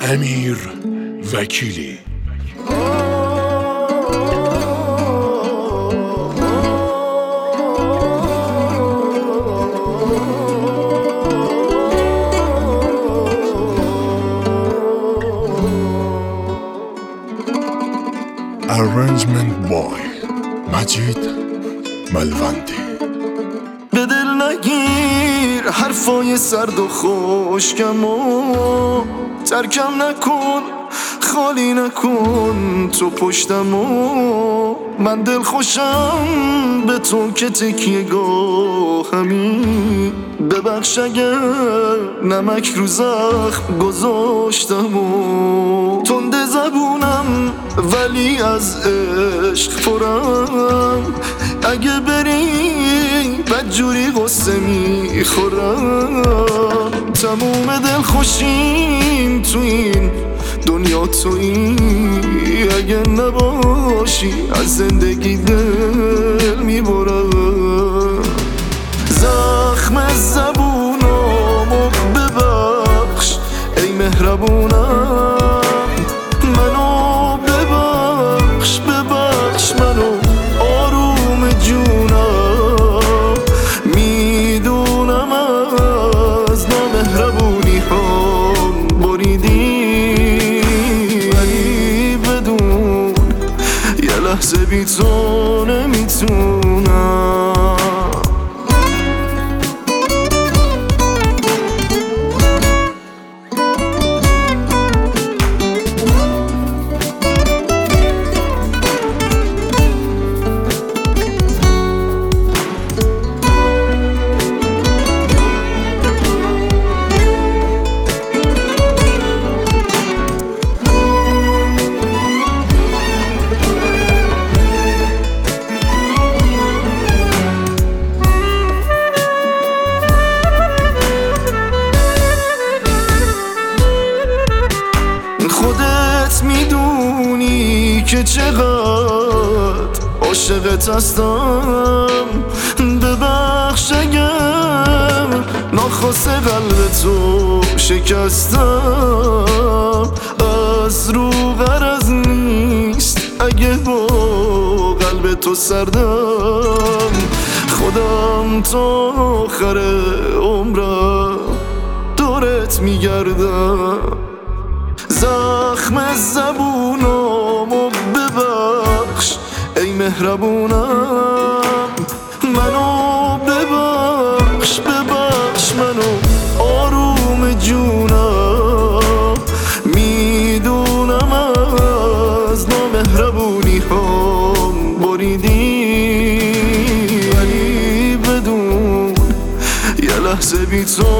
امیر وکیلی. Arrangement by مجید ملوندی. به دل نگیر حرفای سرد و خشکم و ترکم نکن، خالی نکن تو پشتم و من دل خوشم به تو که تکیه گاهمی. ببخش اگر نمک رو زخم گذاشتم و تنده زبونم ولی از عشق پرم. اگه بری بدجوری قصه میخورم. تموم دل خوشیم تو این دنیا تویی، اگه نباشی از زندگی دل میبرم. زخم زبونامو ببخش ای مهربونم، منو ببخش ببخش منو آروم جونم. میدونم از نامهربونی هم بریدی، ولی بدون یه لحظه بی تو نمیتونم. خودت میدونی که چقدر عاشقت هستم. ببخش اگر ناخواسته قلب تو شکستم. از رو غرض نیست اگه با قلب تو سردم. خودم تا آخر عمرم دورت میگردم. زخم زبونامو ببخش ای مهربونم، منو ببخش ببخش منو آروم جونم. میدونم از نامهربونی هم بریدی، ولی بدون یه لحظه بی تو